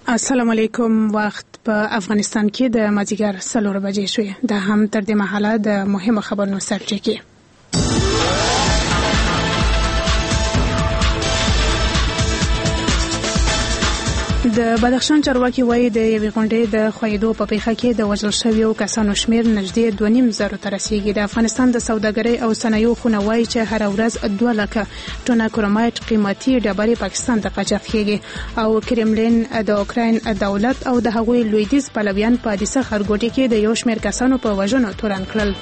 السلام علیکم. وخت په افغانستان کې د مازیګر 4 بجې شوې. دا هم تر دې مهاله د مهمو خبرونو سرټکی. د بدخشان چارواکي وایي د یوې غونډې د خویدو په پیښه کې د وژل شویو کسانو شمیر نږدې 2.5 ته رسیدي. د افغانستان د سوداګرۍ او صنایعو خونه وایي چې هر ورځ 2 لکه ټنه کرومایټ قیمتي ډبرې پاکستان ته قاچاق کیږي او کرملین د اوکراین دولت او د هغوی لویدیځ پلویان په حادثه خرګوټي کې د یو شمیر کسانو په وژنو تورن کړل.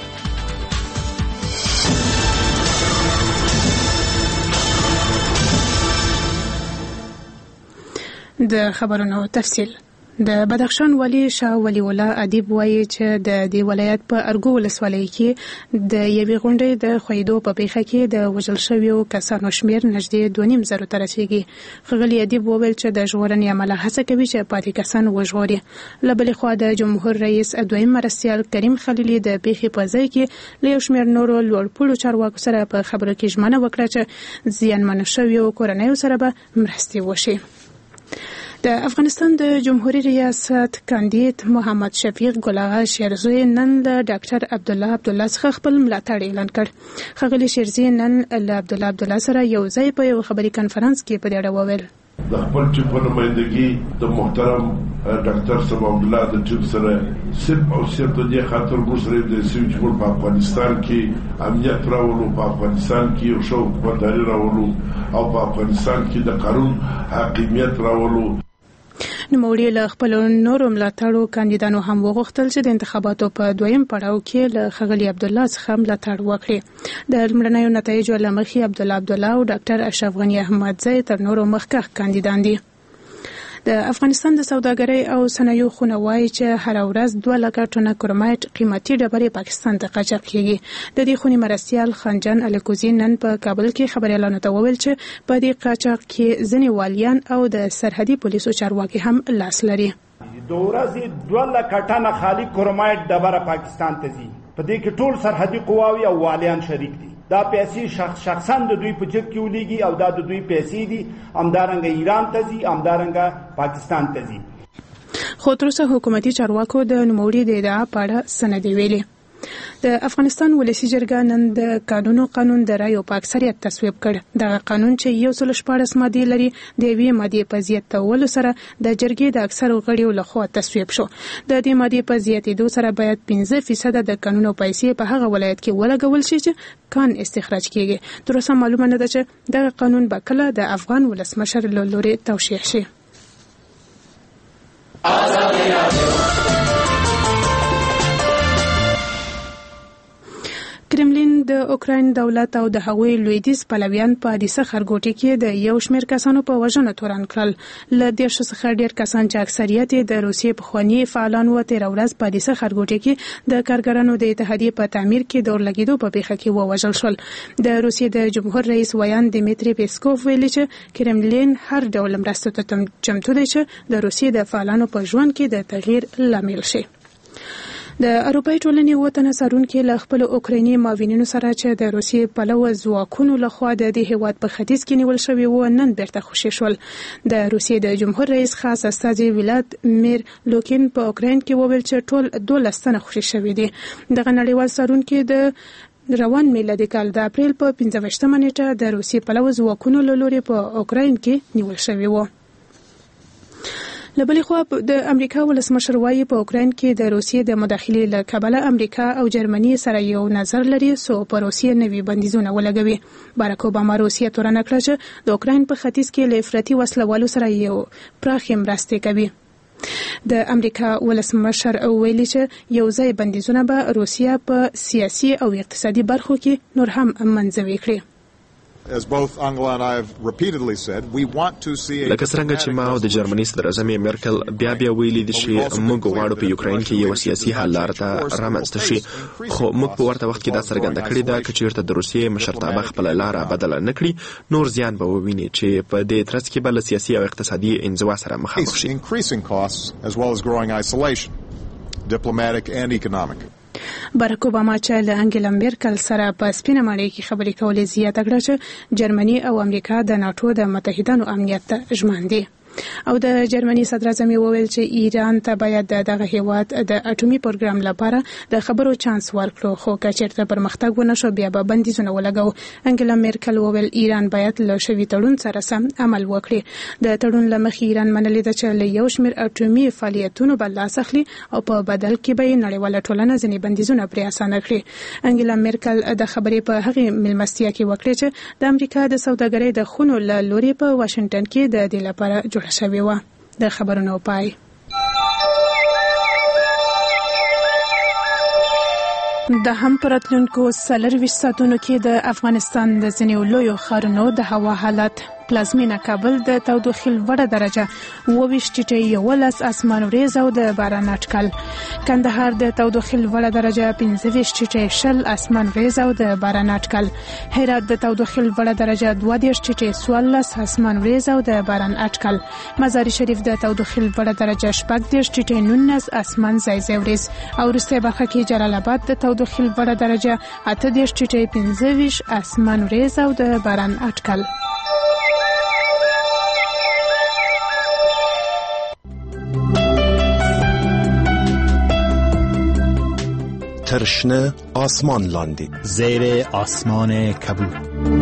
د خبرونو تفصیل. د بدخشان والی شاه ولی الله ادیب وایي چې د دې ولایت په ارګو ولسوالۍ کې د یوې غونډې د خویدو په پیښه کې د وژل شویو کسانو شمیر نږدې 2.5 ته رسیدي. ښاغلي ادیب وویل چې د ژغورنې عمله هڅه کوي چې پاتې کسان وژغوري. له بلې خوا د جمهور رئیس دویم مرستیال کریم خلیلي د پیښې په ځای کې له یو شمیر نورو لوړپوړو چارواکو سره په خبرو کې ژمنه وکړه چې زیانمن شویو کورنیو سره به مرستې وشي. د افغانستان د جمهوریت ریاست کاندید محمد شفیق ګل اغا شیرزوی نن له ډاکټر عبدالله څخه خپل ملاتړ اعلان کړ. ښاغلي شیرزوی نن له عبدالله سره یو ځای په یو خبري کانفرنس کې په دې اړه وویل. د خپل ټیم په نمائندګي د محترم ډاکټر صاحب عبدالله د ټیم سره صرف او صرف د دې خاطر موږ سره د سوي چې په افغانستان کې امنیت راولو، په افغانستان کې یو شو حکومتداري راولو او په افغانستان کې د قانون حاکمیت راولو. نوموړي له خپل نورو ملاتړو کاندیدانو هم وغوښتل چې د انتخاباتو په دویم پړاو کې له ښاغلي عبدالله څخه ملاتړ وکړي. د لومړنیو نتایجو له مخې عبدالله او ډاکټر اشرف غني احمدزی تر نورو مخکښ کاندیدان دي. د افغانستان د سوداګرۍ او صنایعو خونه وایي چې هر ورځ 2 لکه ټنه کرومایټ قیمتي ډبرې پاکستان ته قاچاق کیږي. د دې خونې مرستیال خانجان الکوزي نن په کابل کې خبريالانو ته وویل چې په دې قاچاق کې ځینې والیان او د سرحدي پولیسو چارواکي هم لاس لري. د ورځې 2 لکه ټنه خالي کرومایټ ډبره پاکستان ته ځي. په دې کې ټول سرحدي قواوی او والیان شریک دي. دا پیسې شخصا د دوی په جیب کې ولېږي او دا د دوی پیسې دي، همدارنګه ایران ته ځي، همدارنګه پاکستان ته ځي. خو تر اوسه حکومتي چارواکو د نوموړي د ادعا په اړه څه نه دي ویلي. د افغانستان ولسی جرګه نن د قانون د رایو په اکثریت تصویب کړ. دغه قانون چې 114 ماده لري د یوې ماده په زیاتولو سره د جرګې د اکثرو غړیو لخوا تصویب شو. د دې ماده په زیاتېدو سره باید 15% د قانون پیسې په هغه ولایت کې ولګول شي چې کان استخراج کیږي. تر اوسه معلومه نه ده چې دغه قانون به کله د افغان ولسمشر له لوري توشیح شي. کرملین د اوکراین دولت او د هغوی لویدیځ پلویان په حادثه خرګوټي کې د یو شمیر کسانو په وژنه تورن کړل. له 10 څخه ډیر کسان چې اکثریت د روسیې پخوانی فعالان و تیر ورځ په حادثه خرګوټي کې د کارګرانو د اتحادیې په تعمیر کې د اورلګیدو په پیښه کې ووژل شول. د روسیې د جمهور رئیس ویان دیمیتری پیسکوف ویلي چې کرملین هر ډول مرستو ته چمتو دی چې د روسیې د فعالانو په ژوند کې د تغییر لامل شي. د اروپای ټولنې وطن سرونکو له خپل اوکرایني معاونینو سره چې د روسیې پلوه ځواکونو لخوا د دې هیواد په ختیځ کې نیول شوی و نن بیرته خوشي شول. د روسیې د جمهور رئیس خاص استازي ولادیمیر لوکین په اوکراین کې وویل چې ټول 12 تنه خوشي شوي دي. دغه نړیوال سرونکو د روان میلادي کال د اپریل په 15مه نیټه د روسیې پلوه ځواکونو له لوري په اوکراین کې نیول شوی و. له بلې خوا د امریکا ولسمشر وایي په اوکراین کې د روسیې د مداخلې له کبله امریکا او جرمني سره یو نظر لري سو په روسیې نوي بندیزونه ولګوي. باراک اوباما روسیې تورنه کړه چې د اوکراین په ختیځ کې له افراطي وسلوالو سره یو پراخې مرستې کوي. د امریکا ولسمشر ویلي چې یو ځای بندیزونه به روسیه په سیاسي او اقتصادي برخو کې نور هم منځوي کړي. As both Angela and I have repeatedly said, we want to see لکه څنګه چې ما او د جرمني صدر اعظم مرکل بیا ویلي دي چې موږ غواړو په یوکراین کې یو سیاسي حل لار ته رامنځته شي، خو موږ په ورته وخت کې دا څرګنده کړې ده چې چیرته د روسیې مشرتابه خپل لار بدله نه کړي نور زیان به وویني چې په دې ترڅ کې بل سیاسي او اقتصادي انزوا سره مخامخ شي. Increasing costs as well as growing isolation, diplomatic and economic. باراک اوباما چې له انګلا مرکل سره په سپینه ماڼۍ کې خبرې کولې زیاته کړه چې جرمني او امریکا د ناتو د متحدانو امنیت ته ژمن دي. او د جرمني صدر اعظم وویل چې ایران ته باید دغه هیواد د اټومي پروګرام لپاره د خبرو چانس ورکړو، خو که چیرته پرمختګ ونه شو بیا به بندیزونه ولګو. انګلا میرکل وویل ایران باید له شوي تړون سره سم عمل وکړي. د تړون له مخې ایران منلې ده چې له یو شمېر اټومي فعالیتونو به لاس اخلي او په بدل کې به نړیواله ټولنه ځینې بندیزونه پرې اسانه کړي. انګلا میرکل د خبرې په هغې مېلمستیا کې وکړې چې د امریکا د سوداګرۍ د خونو له لوري په واشنګټن کې د دې لپاره جوړه شوې وه. د خبرونو پای. د هم پراتلونکو 24 ساعتونو کې د افغانستان د ځینې لویو ښارونو د هوا حالت: پلازمینه کابل د تودوخې لوړه درجه 22.11 اسمان وریځ او د باران اټکل. کندهار د تودوخې لوړه درجه 25.0 اسمان وریځ او د باران اټکل. هرات د تودوخې لوړه درجه 22.14 اسمان وریځ او د باران اټکل. مزار شریف د تودوخې لوړه درجه 14.19 اسمان ځای وریځ او وروستۍ برخه کې جلال آباد د تودوخې لوړه درجه 8.15 اسمان وریځ او د باران اټکل. ترشنه آسمان لاندی زیر آسمان کبود.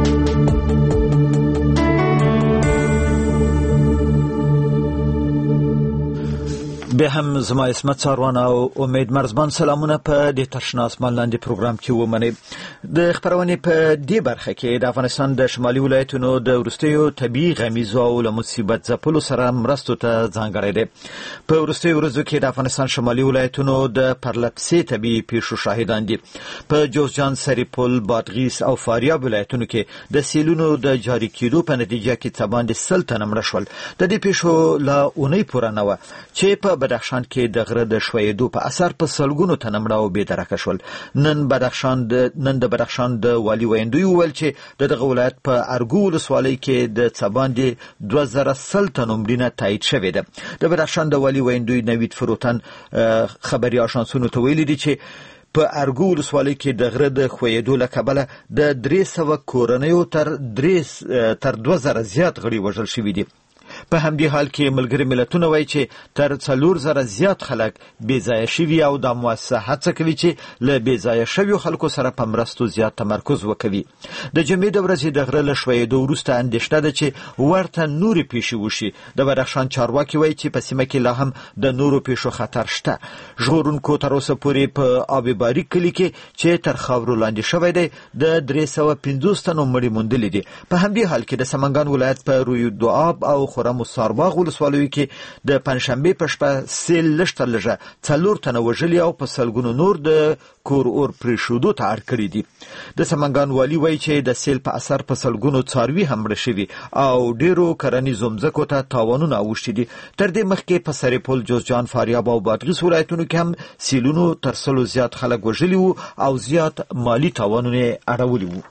به هم زما اسمت ساروان او امید مرزبان سلامونه په د ترشنه آسمان لاندې پروګرام کې ومنئ. د خبرونې په دې برخه کې د افغانستان د شمالي ولایتونو د وروستیو طبیعي غمیزو او له مصیبت ځپلو سره مرستو ته ځانګړی دی. په وروستیو ورځو کې د افغانستان شمالي ولایتونو د پرلپسې طبیعي پیښو شاهدان دي. په جوزجان، سرپل، بادغیس او فاریاب ولایتونو کې د سیلونو د جاري کېدو په نتیجه کې څه باندې 100 تنه مړه شول. د دې پیښو لا اونۍ پوره نه وه چې په بدخشان کې د غره د ښویېدو په اثر په سلګونو تنه مړه او بېدرکه شول. نن د بدخشان د والي ویندوی وویل چې دغه ولایت په ارګو ولسوالۍ کې د څه باندې 2100 تنو مړینه تایید شوې ده. د بدخشان د والي ویندوی نوید فروتن خبري آژانسونو ته ویلي دي چې په ارګو ولسوالۍ کې د غره د ښویېدو له کبله د 300 کورنیو تر 2000 زیات غړي وژل شوي دي. په همدې حال کې ملګري ملتونه وایي چې تر 4000 زیات خلک بېځایه شوي او دا مؤسسه هڅه کوي چې له بېځایه شویو خلکو سره په مرستو زیات تمرکز وکوي. د جمعې د ورځې د غره له ښویېدو وروسته اندېښنه ده چې ورته نورې پیښې وشي. د بدخشان چارواکي وایي چې په سیمه کې لا هم د نورو پیښو خطر شته. ژغورونکو تر اوسه پورې په آب باریک کلي کې چې تر خاورو لاندې شوی دی د 350 تنو مړي موندلي دي. په همدې حال کې د سمنګان ولایت په روی دواب او خرم سارباغ ولسوالیو کې د پنځشنبې په شپه سیل لږ تر لږه 4 تنه وژلي او په سلګونو نور د کور اور پرېښودو ته اړ کړي دي. د سمنګان والي وایي چې د سیل په اثر په سلګونو څاروي هم مړه شوي او ډېرو کرنیزو مځکو ته تاوانونه اوښتي دي. تر دې مخکې په سرپل، جوزجان، فاریاب او بادغیس ولایتونو کې هم سیلونو تر 100 زیات خلک وژلي وو او زیات مالی تاوانونه اړولي وو.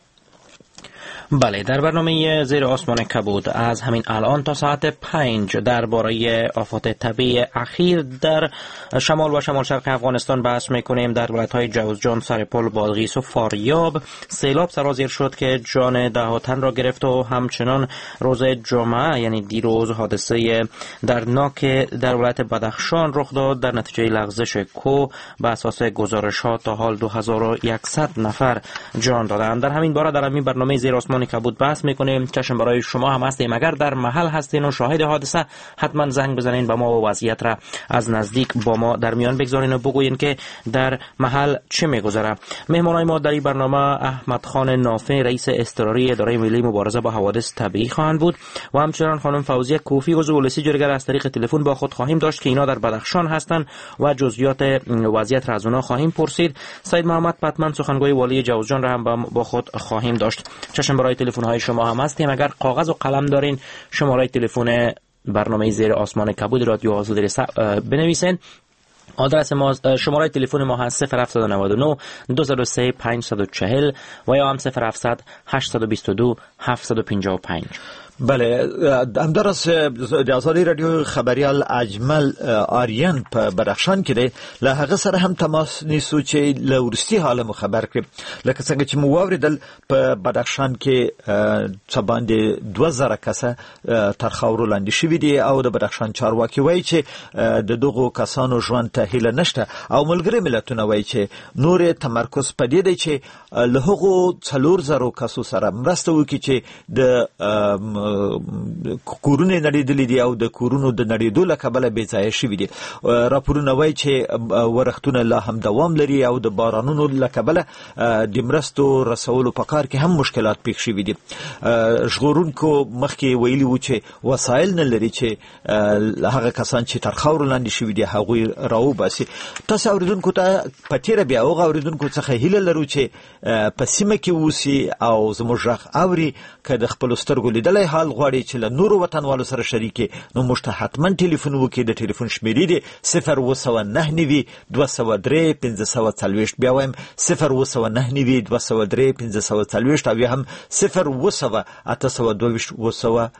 بله، در برنامه زیر آسمان کبود از همین الان تا ساعت 5 درباره آفات طبیعی اخیر در شمال و شمال شرق افغانستان بحث میکنیم. در ولایت‌های جوزجان، سرپل، بادغیس و فاریاب سیلاب سرازیر شد که جان ده تن را گرفت و همچنان روز جمعه یعنی دیروز حادثه دردناک در ولایت بدخشان رخ داد. در نتیجه لغزش کوه به اساس گزارش‌ها تا حال 2100 نفر جان دادند. در همین باره در همین برنامه زیر آسمان کبود بحث میکنیم. چشم برای شما هم هستیم. اگر در محل هستین و شاهد حادثه حتما زنگ بزنین به ما و وضعیت را از نزدیک با ما در میان بگذارین و بگوین که در محل چه میگذره. مهمانای ما در این برنامه احمد خان نافع رئیس اضطراری اداره ملی مبارزه با حوادث طبیعی خواهند بود و همچنان خانم فوزیه کوفی عضو پلیس جرگه از طریق تلفن با خود خواهیم داشت که اینا در بدخشان هستند و جزئیات وضعیت را از اونها خواهیم پرسید. سید محمد پتمن سخنگوی والی جوزجان را هم با خود خواهیم داشت. چشم برای تلفن های شما هم هستیم. اگر کاغذ و قلم دارین شماره تلفن برنامه زیر آسمان کبود رادیو آزادی بنویسین. آدرس ما، شماره تلفن ما هست 0799 203 540 و یا هم 0700 822 755. بله، همدارس د ازادي رادیو خبریال اجمل آریان په بدخشان کې دی. له هغه سره هم تماس نیسو چې له ورستي حال مو خبر کړي. لکه څنګه چې مو واوریدل په بدخشان کې څه باندې 2000 کسه تر خاورو لاندې شوي دي او د بدخشان چارواکي وایي چې د دغو کسانو ژوند ته هیله نشته او ملګري ملتونه وایي چې نور تمرکز په دې دی چې له هغو 4000 کسو سره مرسته وکړي چې د کورونه نړیدلې دي او د کورونو د نړیدو له کبله بې ځایه شوي دي. راپورونه وایي چې ورښتونه لا هم دوام لري او د بارانونو له کبله د مرستو رسولو په کار کې هم مشکلات پیښ شوي دي. ژغورونکو مخکې ویلي وو چې وسایل نه لري چې هغه کسان چې تر خاورو لاندې شوي دي هغوی راوباسي. تاسو اوریدونکو ته په تیره بیا هغه اوریدونکو څخه هیله لرو چې په سیمه کې اوسي او زموږ غږ اوري که د خپلو سترګو لیدلی حال غواړي چې له نورو وطنوالو سره شریکي نو موږ ته حتما ټلیفون وکړي. د ټلیفون شمیرې دی 029 203 1540. بیا وایم 029 203 1540 او یا هم 0 822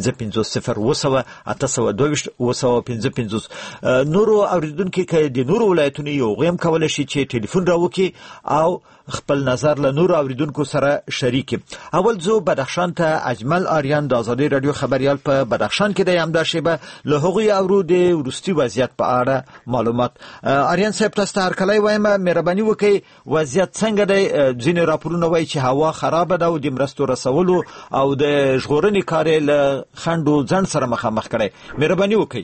نورو اوریدونکو کې د نورو ولایتونو یو غیم کولای شي چې ټلیفون راوکي او خپل نظر له نورو اوریدونکو سره شریکي. اول زو بدخشان ته اجمل آریان د ازادي رادیو خبریال په بدخشان کې د همدا شیبه له هغوی اورو د ورستي وضعیت په اړه معلومات. آریان صاحب تاسو هر کله وایم مهرباني وکړئ وضعیت څنګه دی؟ ځینې راپورونه وایي چې هوا خراب ده او د مرستو رسولو او د ژغورنې کار له خندو ځان سره مخامخ کړي. مهرباني وکړئ.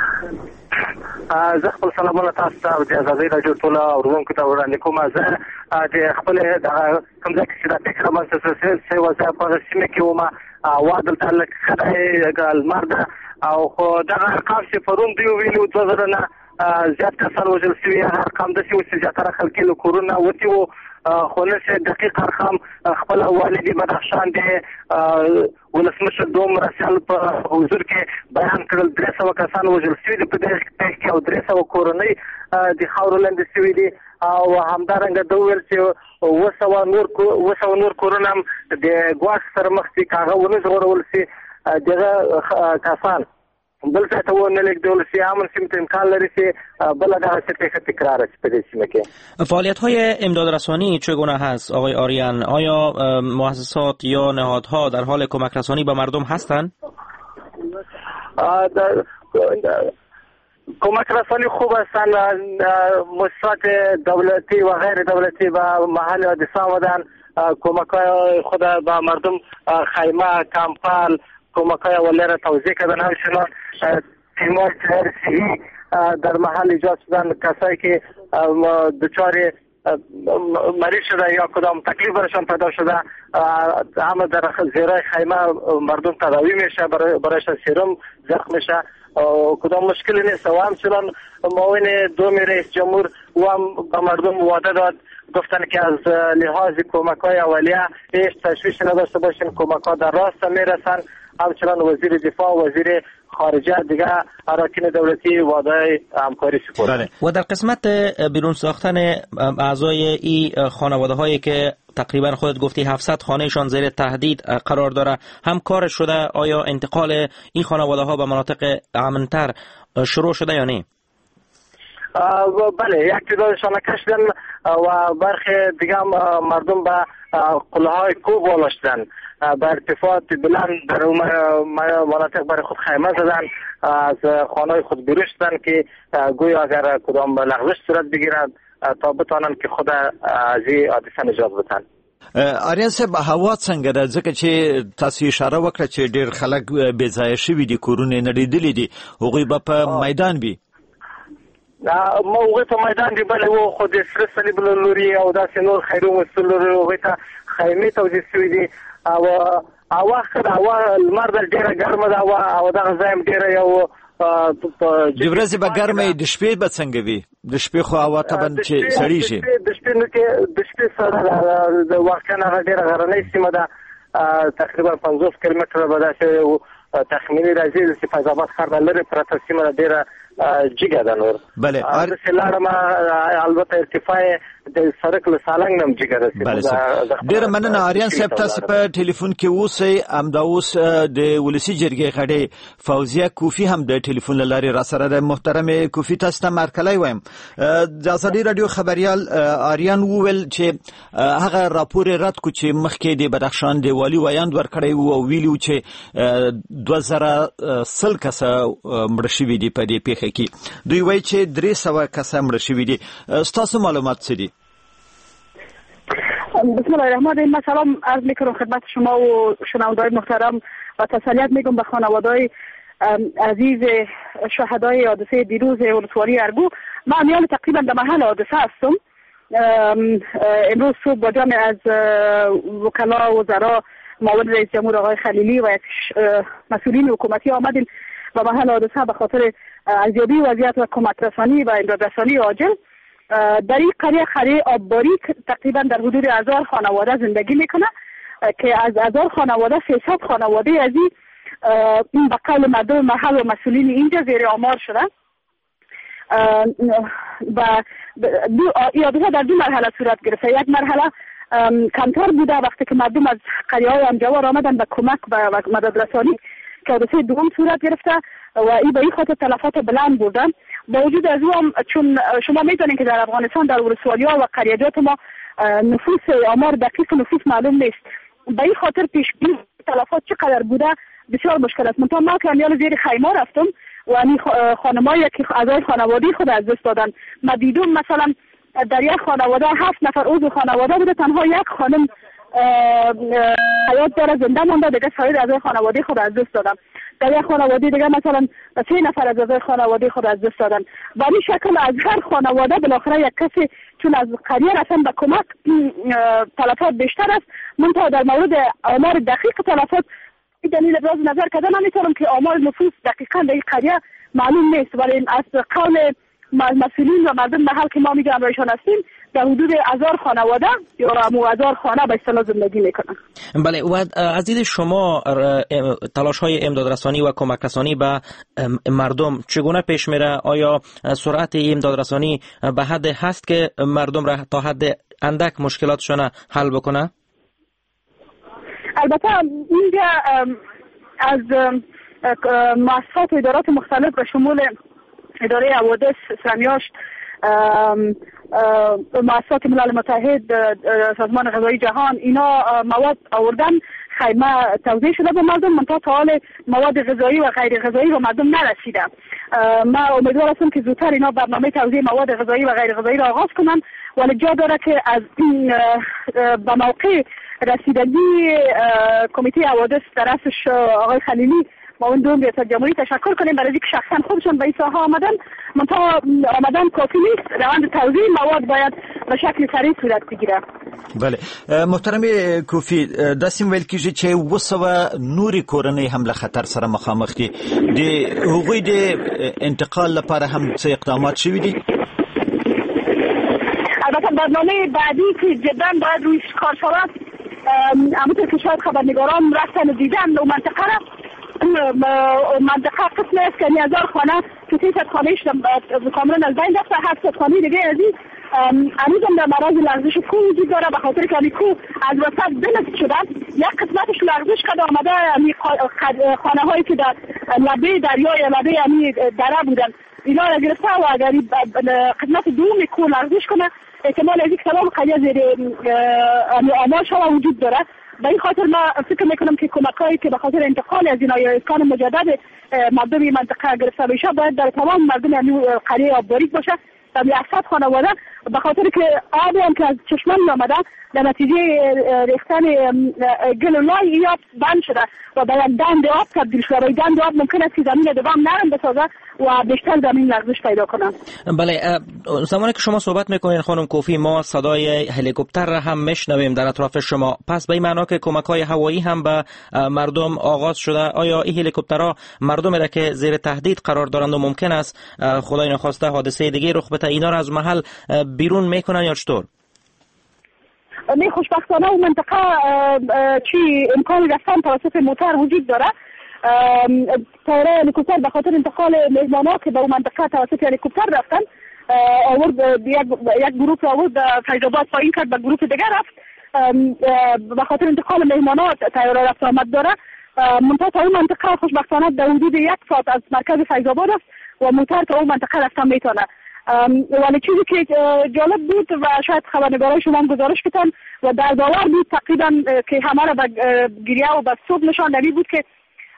زه خپل سلامونه تاسو ته د ازادي رادیو ټول اورونکو ته وړاندې کوم. زه د خپل کوم ځای چې د تکرار څه وځه په سیمه کې ومه وادل تعلق خدای لمر ده او خو دغه ارقام چې پرون دوی ویلو 2000 نه زیات کسان وژل شوي. ارقام داسې وو چې زیاتره خلک له کورونه وتي وو خو نشه دقیق ارقام خپل والدي بدخشان دی ولسمشر دوم رسال په حضور کې بیان کړل. 300 کسان وژل شوي دي په دې کې او 300 کورنۍ د خاورو لاندې شوي دي او همدارنګه د ویل چې 200 نور کورونه د ګواښ سره مخ دي کاغه ونه ژغورول شي. دغه کسان بل څه ته ونه لیکدل شي امن سیمت امکان لري چې بل دغه څه تکرار شي په دې سیمه کې. فعالیت‌های امدادرسانی چگونه هست آقای آریان؟ آیا مؤسسات یا نهادها در حال کمک رسانی به مردم هستند؟ کمک رسانی خوب هستند. مؤسسات دولتی و غیر دولتی و محل حادثه آمدن کمک‌های خود به مردم خیمه کمپل کمک‌های اولیه را توزیع کردن. همچنان تیم‌های صحی در محل ایجاد شدن. کسایی که دچار مریض شده یا کدام تکلیف برشان پیدا شده همه در زیرای خیمه مردم تداوی میشه، برایشان سیروم زخم میشه، کدام مشکلی نیست. و همچنان معاون دوم رئیس جمهور و هم به مردم وعده داد گفتن که از لحاظ کمک‌های اولیه هیچ تشویش نداشته باشین، کمک‌ها در راست میرسن. همچنان وزیر دفاع و وزیر خارجه دیگه اراکین دولتی وعده همکاری سپردن. و در قسمت بیرون ساختن اعضای این خانواده هایی که تقریبا خودت گفتی 700 خانهشان زیر تهدید قرار داره هم کار شده؟ آیا انتقال این خانواده ها به مناطق امن‌تر شروع شده یا نه؟ بله، یک تعدادشان کشیدن و برخی دیگه مردم به قله‌های کوه بالا شدن، به ارتفاعات بلند در مناطق برای خود خیمه زدن، از خانه‌های خود بیرون شدن که گویا اگر کدام لغزش صورت بگیرد تا بتوانند که خود از این حادثه نجات بدن. آریان صاحب هوا څنګه ده؟ ځکه چې تاسو اشاره وکړه چې ډېر خلک بې ځایه شوي دي، کورونه نړېدلي دي، هغوی به په میدان وي. هغوی په میدان دي، بله و خو د سره صلیب له لوري او داسې نور خیرو مسؤل لوري هغوی ته خیمې توزیع شوي دي. او هوا ښه ده، هوا لمر ده، ډېره ګرمه ده او دغه ځای هم ډېره یو د ورځې به ګرمه وي، د شپې به څنګه وي؟ د شپې خو هوا طبعا چې سړی شي. د شپې سره واقعا هغه ډېره غرنۍ سیمه ده، تقریبا 50 کیلومتره به داسې تخمیني راځي چې فیض آباد ښار نه لرې پرته سیمه ده، ډېره جګه ده نور. بله سلاړه ما البته ارتفاع د سرک له سالنګ نم جګه ده. ډیر مننه آریان صاحب، تاسو په ټلیفون کې اوسئ. امدا اوس د ولسی جرګې غړي فوزیه کوفی هم د ټلیفون لارې را سره ده. محترم کوفی، تاسو ته مرکلای وایم. د ازادي رادیو خبريال آریان وویل چې هغه راپور رد کو چې مخکې د بدخشان د والی ویاند ورکړی او ویلو چې 2000 کسه مړ شوي دي په دې پیښه کې. دوی وایي چې 300 کسه مړ شوي دي. تاسو معلومات څه دي؟ بسم الله الرحمن الرحیم. من سلام عرض میکنم خدمت شما و شنوندگان محترم و تسلیت میگم به خانواده‌های عزیز شهدای حادثه دیروز ولسوالی ارگو. من میان تقریبا در محل حادثه هستم. امروز صبح با جمع از وکلا وزرا، معاون رئیس جمهور آقای خلیلی و مسئولین حکومتی آمدیم و محل حادثه به خاطر ارزیابی وضعیت و کمک رسانی و امداد رسانی عاجل. در این قریه آبباری تقریبا در حدود 1000 خانواده زندگی میکنه که از 1000 خانواده 300 خانواده از این به قول مردم محل و مسئولین اینجا زیر آمار شدن و حادثه در 2 مرحله صورت گرفته. یک مرحله کمتر بوده وقتی که مردم از قریه های همجوار آمدن به کمک و مدد رسانی، که حادثه دوم صورت گرفته و این به این خاطر تلفات بلند بودن. با وجود از او چون شما میدونید که در افغانستان در ولسوالی‌ها و قریه‌جات ما نفوس آمار دقیق نفوس معلوم نیست، به این خاطر پیش‌بینی تلفات چقدر بوده بسیار مشکل است. منتها ما که میان زیر خیمه رفتم و این خانمایی که اعضای خانواده خود از دست دادن، ما دیدم مثلا در یک خانواده 7 نفر عضو خانواده بوده، تنها یک خانم حیات داره، زنده مونده، دیگه سایر اعضای خانواده خود از دست دادن. در یک خانواده دیگه مثلا 3 نفر از اعضای خانواده خود از دست دادن. و این شکل از هر خانواده بالاخره یک کسی چون از قریه رفتن به کمک تلفات بیشتر است. منتها در مورد آمار دقیق تلفات دلیل ابراز نظر کردن نمیتونم که آمار نفوس دقیقاً در این قریه معلوم نیست، ولی از قول مسئولین و مردم محل که ما میگم رایشان هستیم در حدود 1000 خانواده یا 1000 خانه به اصطلاح زندگی میکنن. بله، و از دید شما تلاش های امدادرسانی و کمک رسانی به مردم چگونه پیش میره؟ آیا سرعت امدادرسانی به حد هست که مردم را تا حد اندک مشکلاتشون حل بکنه؟ البته اینجا از مؤسسات و ادارات مختلف به شمول اداره حوادث، سرمیاشت، مؤسسات ملل متحد، سازمان غذایی جهان، اینا مواد آوردن، خیمه توزیع شده به مردم، منتها تا حال مواد غذایی و غیر غذایی به مردم نرسیده. ما امیدوار هستم که زودتر اینا برنامه توزیع مواد غذایی و غیر غذایی را آغاز کنن، ولی جا داره که از این به موقع رسیدگی کمیته حوادث طرفش آقای خلیلی معاون دوم ریاست جمهوری تشکر کنیم برای اینکه شخصا خودشون به این ساحه آمدن، منتها آمدن کافی نیست. روند توزیع مواد باید به شکل سریع صورت بگیره. بله، محترم کوفی، داسیم ویل کیږي چې وسوه نوري کورنۍ هم له خطر سره مخامخ دي. د هغوی د انتقال لپاره هم څه اقدامات شوي دي؟ البته برنامه بعدی که جدا باید رویش کار شود، همونطور که شاید خبرنگاران رفتن و دیدن و منطقه قسم است که 1000 خانه که 300 خانهش کاملا از بین رفته، 700 خانه دیگه از این هنوز هم در معرض لغزش کوه وجود داره، به خاطر که کوه از وسط بلند شدن، یک قسمتش لغزش کرده آمده. خانه هایی که در لبه دریا یا لبه دره بودن اینا را گرفته و اگر قسمت دوم کوه لغزش کنه احتمال از این تمام قریه زیر آمار شما وجود داره. به این خاطر ما فکر میکنم که کمکایی که به خاطر انتقال از اینا یا اسکان مجدد مردم منطقه گرفته بشه باید در تمام مردم قریه آبباریک باشه و 100 خانواده، به خاطر که آبی هم که از چشمان آمده در نتیجه ریختن گل و لای این آب بند شده و به یک دند آب تبدیل شده. این دند آب ممکن است که زمین دوام نرم بسازه و بیشتر زمین لغزش پیدا کنه. بله، زمانی که شما صحبت میکنین خانم کوفی ما صدای هلیکوپتر را هم میشنویم در اطراف شما، پس به این معنا که کمک‌های هوایی هم به مردم آغاز شده. آیا این هلیکوپترها مردمی را که زیر تهدید قرار دارند و ممکن است خدای نخواسته حادثه دیگه رخ بده اینا را از محل بیرون میکنن یا چطور؟ خوشبختانه و منطقه چی امکان رفتن توسط موتر وجود داره طیاره هلیکوپتر به خاطر انتقال مهمانان که به اون منطقه توسط هلیکوپتر رفتن آورد، یک گروه آورد فیض‌آباد پایین کرد، به گروه دیگر رفت. به خاطر انتقال مهمانان طیاره رفت آمد داره. منتها تا اون منطقه خوشبختانه در حدود 1 ساعت از مرکز فیض‌آباد است و موتر تا اون منطقه رفتن میتونه. ولی چیزی که جالب بود و شاید خبرنگارای شما هم گزارش کردن و در باور بود تقریبا که همه را به گریه و به سوگ نشان دادی بود که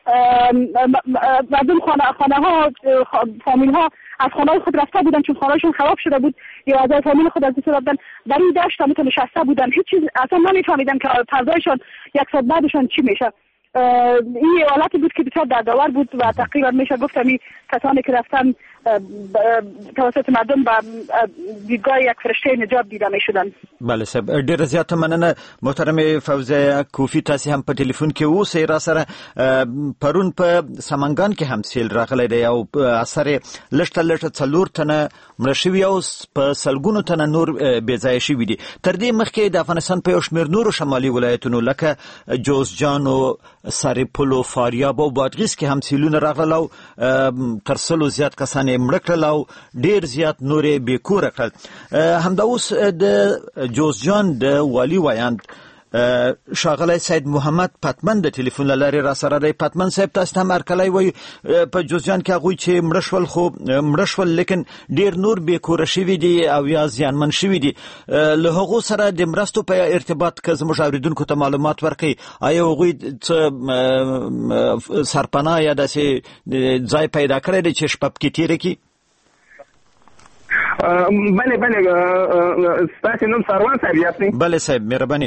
مردم خانه ها فامیل ها از خانه خود رفته بودن چون خانهشون خراب شده بود یا از فامیل خود از دست دادن، در این دشت هم نشسته بودن، هیچ چیز اصلا نمیفهمیدن که فردایشان 1 ساعت بعدشان چی میشه. این حالتی بود که بسیار دردآور بود و تقریبا میشه گفتم این کسانی که رفتن توسط مردم به دیدگاه یک فرشته نجات دیده میشدن. بله صاحب، ډیر زیات مننه محترم فوزیه کوفی، تاسو هم په ټلیفون کې اوسئ را سره. پرون په سمنګان کې هم سیل راغلی دی او اثر لږ 4 تنه مړه شوي او په سلګونو تنه نور بې ځایه شوي دي. تر دې مخکې د افغانستان په یو شمېر نورو شمالي ولایتونو لکه جوزجان او سرپل او فاریاب او بادغیس کې هم سیلونه راغلل او تر 100 زیات کسان مړه کړل او ډیر زیات نورې بې کوره کړل. همدا اوس د جوزجان د والي ویاند ښاغلی سید محمد پتمن د ټلیفون له لارې را سره دی. پتمن صاحب، تاسو ته هم هرکلی وایو. په جوزجان کې هغوی چې مړه شول لیکن ډیر نور بې کوره شوي دي او یا زیانمن شوي دي، له هغو سره د مرستو په ارتباط که زموږ اورېدونکو ته معلومات ورکوي، آیا هغوی څه سرپناه یا داسې ځای پیدا کړی دی چې شپه پکې تېره کړي؟ بله ستاسې نوم سروان صاحب یاست؟ بله صاحب، مهرباني.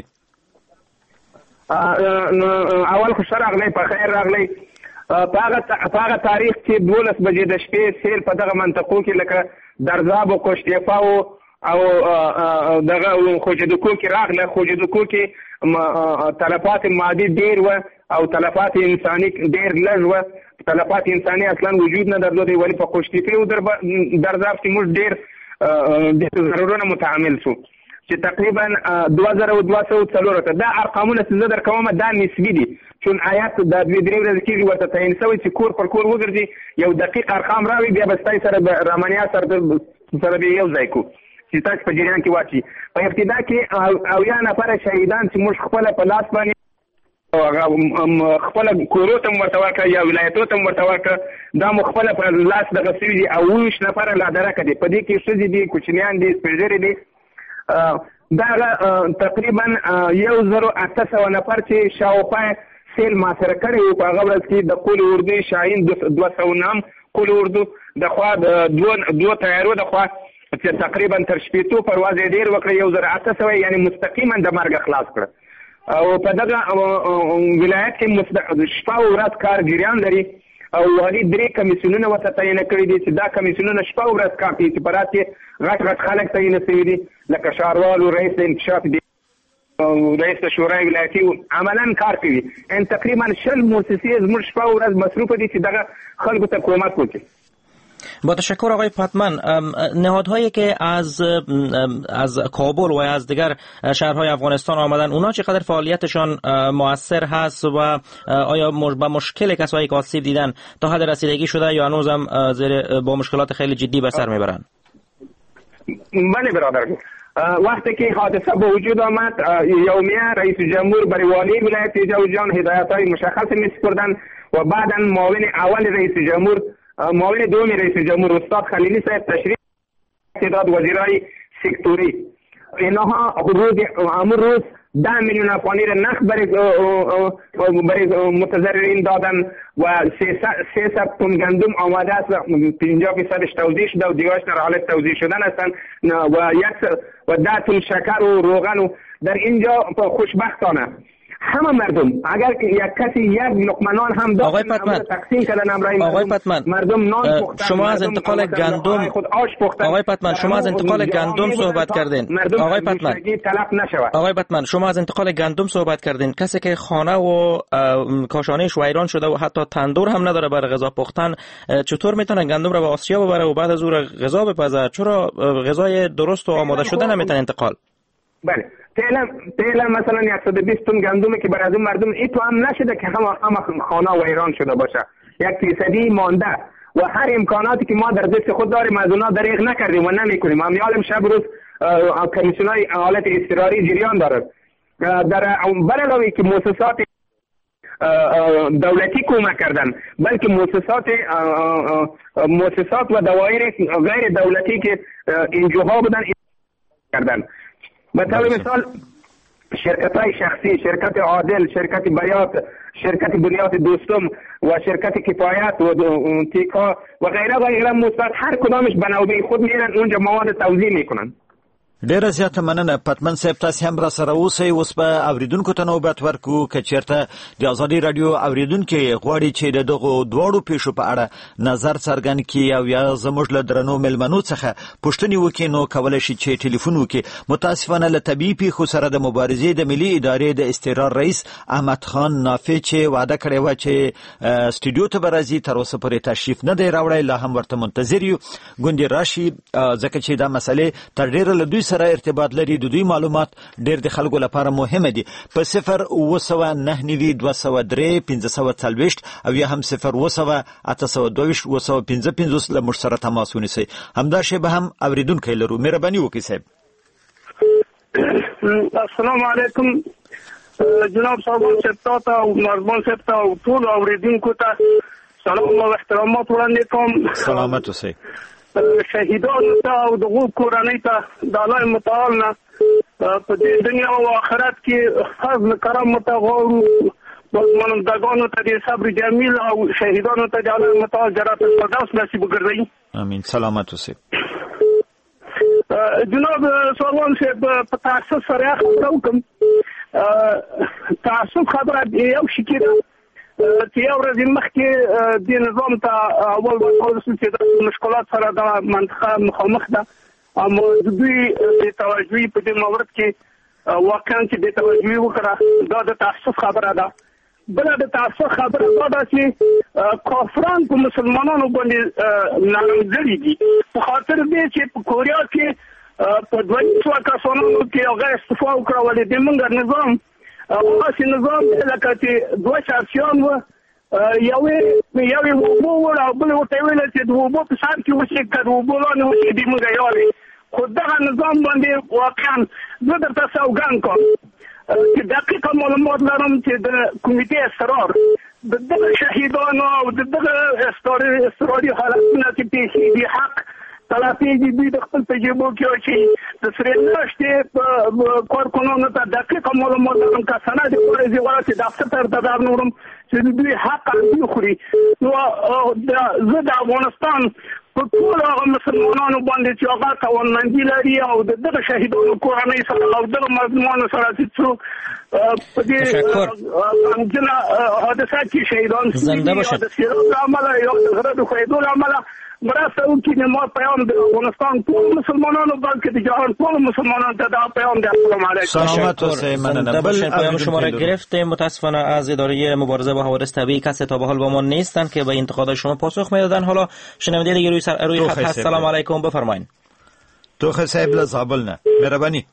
اول خو ښه راغلی، په خیر راغلی. په هغه تاریخ چې 12 بجې د شپې سیل په دغه منطقو کې لکه درزاب او قشتیپا او دغه خوجدکو کې راغله. خوجدکو کې تلفات مادي ډېر و او تلفات انساني ډېر لږ و. تلفات انساني اصلا وجود نه درلود، ولی په قشتیپا او درزاب کې موږ ډېر د ضررونو متعامل شو چې تقریبا 2204 دا ارقامونه چې زه درکوم دا نسبي دي، چون آیات د 2-3 ورځې کېږي ورته تعین شوی چې کور پر کور وګرځي، یو دقیق ارقام راوي، بیا به ستاسو سره رامنیا سره به یو ځای کو چې تاسو په جریان کې واچي. په ابتدا کې 80 نفره شهیدان چې موږ خپل په لاس باندې خپل کورو ته ورته ورکړه یا ولایتونو ته ورته ورکړه، دا مو خپل په لاس دغه سوي دي. او 20 نفره لا درکه دي، په دې کې ښځې دي، کوچنیان دي، سپېژرې دي. دا تقریبا 1800 نفر چې شاوخوا سیل محاصره کړی و. په هغه ورځ کې د قول اردو شاهین 209 قول اردو د خوا دوه تیارو د خوا چې تقریبا تر 80 پرواز یې ډېر وکړ، 1800 یعنی مستقیما د مرګ خلاص کړ. او په دغه ولایت کې شپه او ورځ کارګریان لري او والي 3 کمیسیونونه ورته تعین کړي دي چې دا کمیسیونونه شپه او ورځ کار کوي چې په رات کې غټ خلک تعین شوي دي لکه ښاروال او رئیس انکشاف دي او رئیس شورای ولایتي عملاً کار کوي. ان تقریبا 20 مؤسسې زموږ شپه او ورځ مصروفه دي چې دغه خلکو ته کمک وکړي. با تشکر آقای پتمن. نهادهایی که از کابل و از دیگر شهرهای افغانستان آمدن، اونا چقدر فعالیتشان مؤثر هست و آیا با مشکل کسایی که آسیب دیدن تا حد رسیدگی شده یا هنوز هم با مشکلات خیلی جدی به سر میبرن؟ بله برادر، وقتی که حادثه به وجود آمد یومیه رئیس جمهور برای والی ولایت جوزجان هدایت‌های مشخص می‌سپردند و بعداً معاون اول رئیس جمهور، معاون دوم رئیس جمهور استاد خلیلی صاحب تشریف داد، وزیرای سکتوری اینها امروز 10 میلیون افغانی را نقد برای متضررین دادن و 300 تن گندم آماده است، 50% توزیع شده و دیگرش در حالت توزیع شدن هستند و 10 تن شکر و روغن و در اینجا خوشبختانه همه مردم اگر یک کسی یک لقمه نان هم داشت تقسیم کردن آقای پتمن، مردم نان پختن، شما از انتقال گندم آقای پتمن شما از انتقال گندم صحبت کردین. آقای پتمن تلف نشود. آقای پتمن شما از انتقال گندم صحبت کردین. کسی که خانه و کاشانه‌اش ویران شده و حتی تندور هم نداره برای غذا پختن، چطور میتونه گندم رو به آسیا ببره و بعد از اون غذا بپزه؟ چرا غذای درست و آماده شده نمیتونه انتقال؟ بله تیل مثلا 120 تن گندم که برای مردم این تو هم نشده که همه خانه ویران شده باشه، 1% مانده و هر امکاناتی که ما در دست خود داریم از اونا دریغ نکردیم و نمیکنیم. هم یالم شب روز کمیسیونای حالت اضطراری جریان دارد. در علاوه که مؤسسات دولتی کمک کردن، بلکه مؤسسات و دوایر غیر دولتی که انجوها بودن کردن. مثلا مثال شرکت‌های شخصی، شرکت عادل، شرکت بیات، شرکت بنیاد دوستم و شرکت کفایت و تیکا و غیره مثبت هر کدامش به نوبه خود میرن اونجا مواد توزیع میکنن. ډیره زیاته مننه پتمن صاحب، تاسو هم را سره اوسئ. اوس به اوریدونکو ته نوبت ورکو که چیرته د ازادي رادیو اوریدونکو غواړي چې د دغه دواړو پیښو په اړه نظر څرګند کړي او یا زموږ له درنو ملمنو څخه پوښتنې وکړي، نو کولی شي چې ټلیفون وکړي. متاسفانه له طبیعي پیښو سره د مبارزې د ملي ادارې د استقرار رئیس احمد خان نافع چې وعده کړې و چې سټوډیو ته به راځي، تر اوسه پورې تشریف نه دی راوړی. لا هم ورته منتظر یو ګوندې راشي، ځکه چې دا مسئله تر ډیره له دوی سره ارتباط لري. د دوی معلومات ډیر د خلکو لپاره مهمه دي. په 07992031540 او یا هم 0808225 له موږ سره تماس ونیسئ. همدا شی به هم اوریدونکي لرو. مهرباني وکړئ صاحب. السلام علیکم جناب صاحب صاحب او مرزبان صاحب او ټول اوریدونکو ته سلام او احترامات وړاندې کوم. سلامت اوسئ. شهیدانو ته او دغو کورنۍ ته د الله متعال نه په دې دنیا او آخرت کې فضل کرم ته غواړو. ملمندگانو ته د صبر جمیل او شهیدانو ته د الله متعال جنت الفردوس نصیب وګرځوي. امین. سلامت اوسئ. جناب سروان صاحب په تاسو سره خبرو کوم. تاسو خبره یو شي کې چې یو ورځ مخکې د نظام ته اول وکړل چې د مشکلات سره د منطقه مخامخ ده، اما د دوی د توجهي په دې مورد کې واقعا چې د توجهي وکړه دا د تاسف خبره ده. بل د تاسف خبره دا ده چې کافران په مسلمانانو باندې نامګړي دي په خاطر دې چې په کوریا کې په 200 کسانو کې هغه استعفا وکړه ولې د موږ نظام خاص نظام لکه چې دوه شخصیان و یوې وبو ور او بل ورته ویل چې د وبو په سر کې وشي کړه وبو لاندې وشي د موږ یالي خو دغه نظام باندې واقعا زه درته سوګند کوم چې دقیقه معلومات لرم چې د کمیټې اسرار دغه شهیدانو او دغه استراري حالتونه چې پیښې حق تلافي دي د خپل تجربو کې چې د سره نشته کارکونونو ته دقیقه معلومات لرم که سند ورزي ورته د دفتر ته درنورم چې دوی حق دي خوري. نو زه د افغانستان په ټول هغه مسلمانانو باندې چې هغه توانمندي لري او دغه شهیدانو کورنۍ سره او دغه مظلومانو سره چې څوک په دې همدغه حادثات کې شهیدان زنده باشد. د سیرت عمله یو د غره د خویدو عمله مرسته وکړي. ما پیغام د افغانستان ټول مسلمانانو بلکې د جهان ټول مسلمانانو ته دا پیغام دی. السلام علیکم. سلامت اوسئ. مننه. پیام شما را گرفتیم. متاسفانه از اداره مبارزه با حوادث طبیعی کسی تا به حال با ما نیستند که به انتقادات شما پاسخ میدادن. حالا شنونده دیگه روی خط هست. سلام علیکم، بفرمایید. توخه صاحب له زابل نه. مهرباني.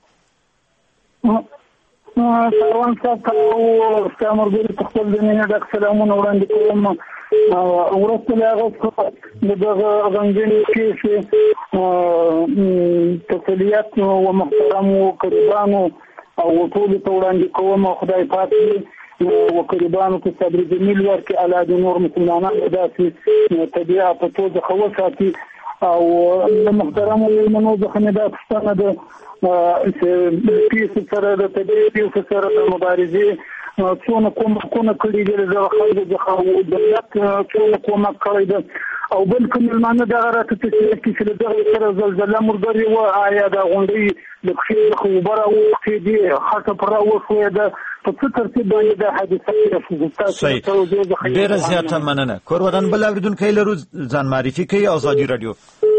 سلام تاسو او ستامرګری په خپل دنیا د سلامونه وړاندې کوم. ورته هغه دغه غنګنی کې تسلیت او محترم او قربانو او ټول ته وړاندې کوم. خدای پاک او قربانو کې صبر جمیل ورکړي، الله د نور مسلمانانو داسې طبيعه په توګه خوساتي او محترم منو ځخه دا ستنه ده چې پیسې سره د طبيعي سره د مبارزې څونه کومه کړي دي د خلکو د دولت څونه کومه کړي ده او بل کوم معنی دا راته چې د سره زلزلہ مرګري و آیا دا غونډي د خبر او چې دي خاصه پر او خو دا په څه ترتیب باندې د حادثه ډیره زیاته مننه. کورودان بل اوریدونکو لرو ځان معرفي کوي. ازادي رادیو.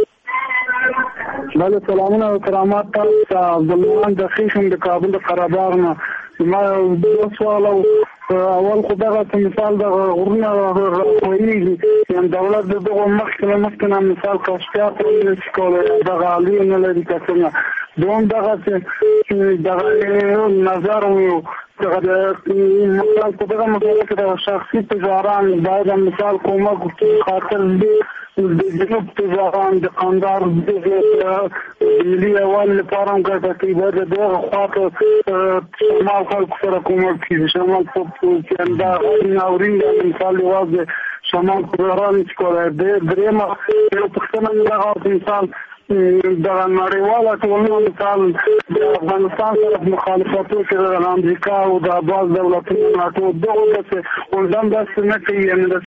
بله سلامونه او کرامات تاسو عبدالله د خیشم د کابل د قرهباغ نه. ما دو سوال اول خو دغه مثال د غرونه راوړي چې دولت دغه مخکې مثال کاشتیا په کول دغه عالی نه لري کسنه دوم دغه نظر و دغه مثال په دغه مسله کې د شخصي تجاران باید مثال کومک خاطر د جنوب تجاران د قندار د ملي اول لپاره ګټه کوي باید دغه خواته شمال خلک سره کومک کوي شمال په دا ناورین مثال واځي شمال تجاران چې کوي د درېمه یو پښتنه دغه مثال د نړیواله ټولنې مثال د افغانستان سره مخالفتو کې د امریکا او د بعض دولتونو ناټو دغه څه ولدان داسې نه کوي یعنې د